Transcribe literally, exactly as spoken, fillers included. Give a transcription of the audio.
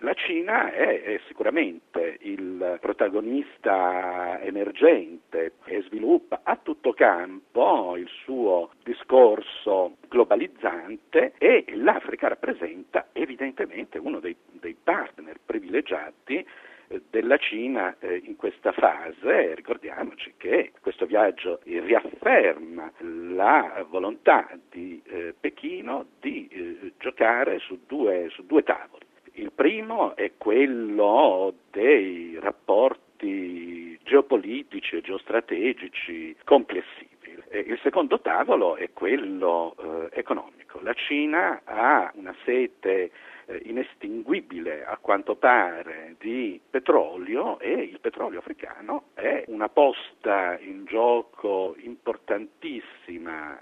La Cina è, è sicuramente il protagonista emergente e sviluppa a tutto campo il suo discorso globalizzante, e l'Africa rappresenta evidentemente uno dei, dei partner privilegiati della Cina eh, in questa fase. Ricordiamoci che questo viaggio riafferma la volontà di eh, Pechino di eh, giocare su due, su due tavoli. Il primo è quello dei rapporti geopolitici e geostrategici complessivi. Il secondo tavolo è quello eh, economico. La Cina ha una sete eh, inestinguibile, a quanto pare, di petrolio, e il petrolio africano è una posta in gioco importantissima